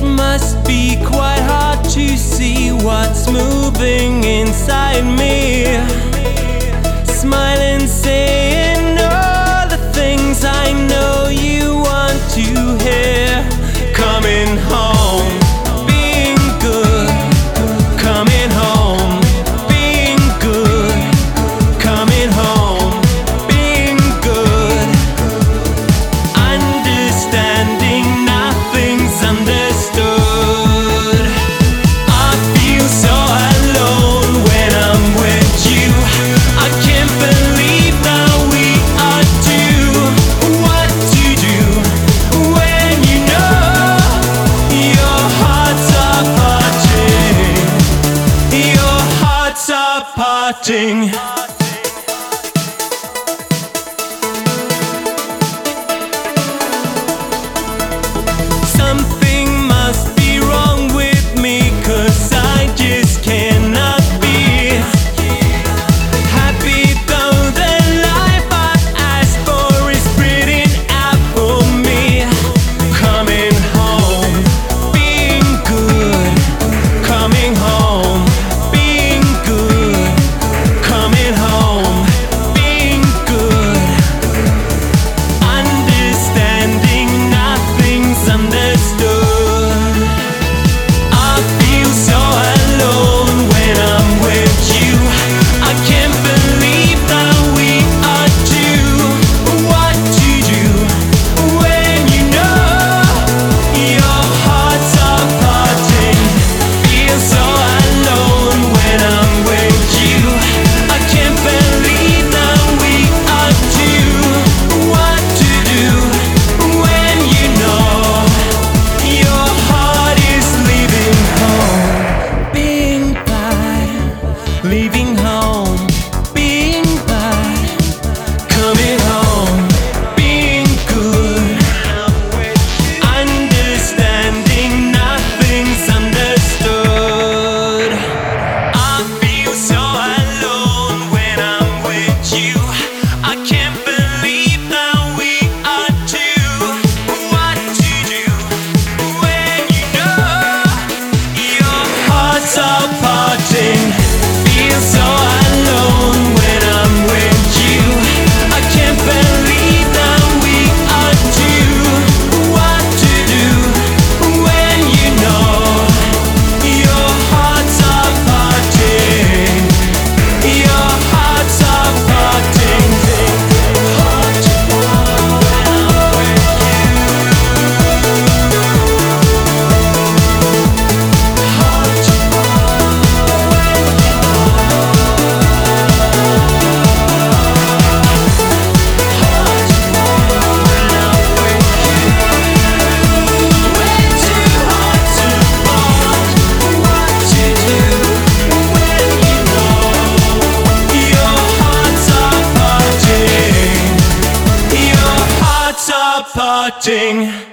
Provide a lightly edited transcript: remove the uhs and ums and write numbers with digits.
must be quite hard to see what's moving inside me. Smiling, saying all the things I know you want to hear. Coming home, being good. Coming home, being good. Coming home, being good. Understanding nothing's understood. I feel so alone when I'm with you. I can't believe that we are two. What to do when you know your hearts are parting. Your hearts are parting. Something must be wrong with me, 'cause I just cannot be happy. Though the life I asked for is pretty out for me. Coming home, being good. Coming home, being good. Coming home, being good. Understanding nothing's understood. I feel so alone when I'm with you. I can't believe that we are two. What to do when you know your hearts are parting. Feel so alone when I'm with you. I can't believe that we are two. What to do when you know your heart is leaving home, being bad. Leaving home, being bad. Coming home, being good. Understanding nothing's understood. I feel so alone when I'm with you. I can't believe that we are two. What to do when you know your hearts are parting. Feel so alone when I'm with you. I can't believe that we are two. What to do when you know your hearts are parting. Your hearts are parting. Heart to heart when I'm with you. Heart to heart when you know. Heart to heart when I'm with you. Way too hard to part. What to do when you know your hearts are parting. Your hearts are parting.